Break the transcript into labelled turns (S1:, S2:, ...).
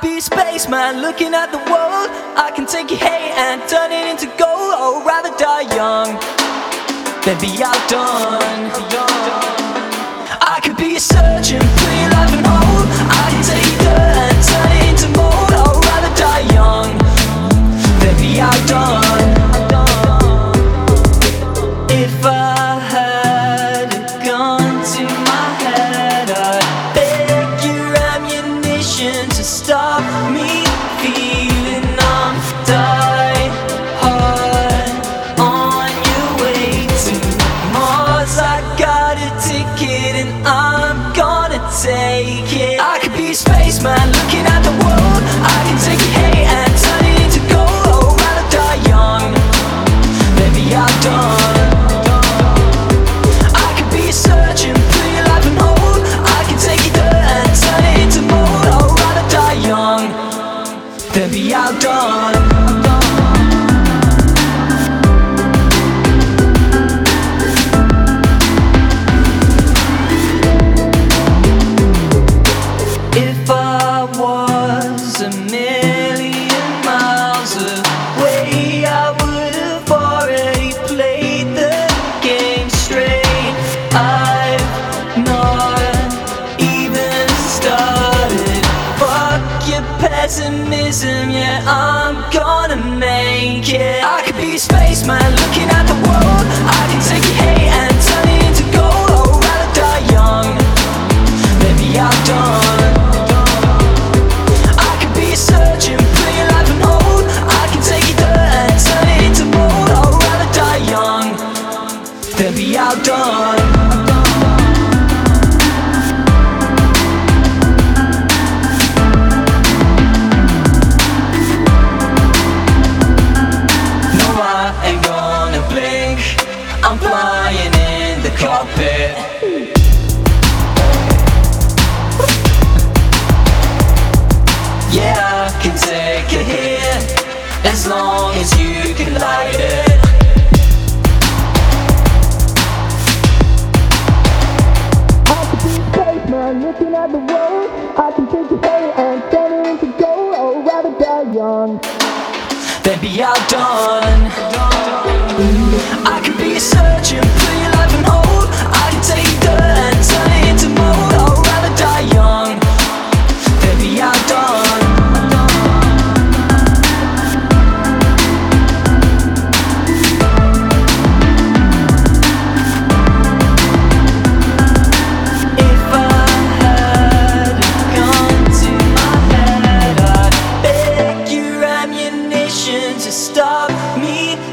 S1: be a spaceman looking at the world. I can take your hate and turn it into gold. I'd rather die young than be outdone. I could be a surgeon, put your life on hold. I can take your dirt and turn it into mold. I'd rather die young than be outdone. If I had a gun to my head, I'd beg your ammunition to stop me feeling I'm die hard on your way to Mars. I got a ticket and I'm gonna take it. I could be a spaceman looking at the world. I can take your hate and turn it into gold. I'd rather die young than be outdone. I could be a surgeon, put your life on hold. I can take your dirt and turn it into mold. I'd rather die young than be outdone. If I was a million miles away, I would have already played the game straight. I've not even started. Fuck your pessimism, yeah, I'm gonna make it. I could be a spaceman looking at the world. I can take your hate and turn it into gold. I'd rather die young than be outdone. I could be a surgeon, put your life on hold. I can take your dirt and turn it into mold. I'd rather die young than be outdone. No, I ain't gonna blink. I'm flying in the cockpit. Yeah, I can take a hit as long as you can light it. I could be a spaceman looking at the world. I can take your hate and turn it into gold. I'd rather die young than be outdone. I could be a surgeon, put your life on hold. I can take your dirt and turn it into mold. I'd rather die young than be outdone. If I had a gun to my head, I'd beg your ammunition to stop me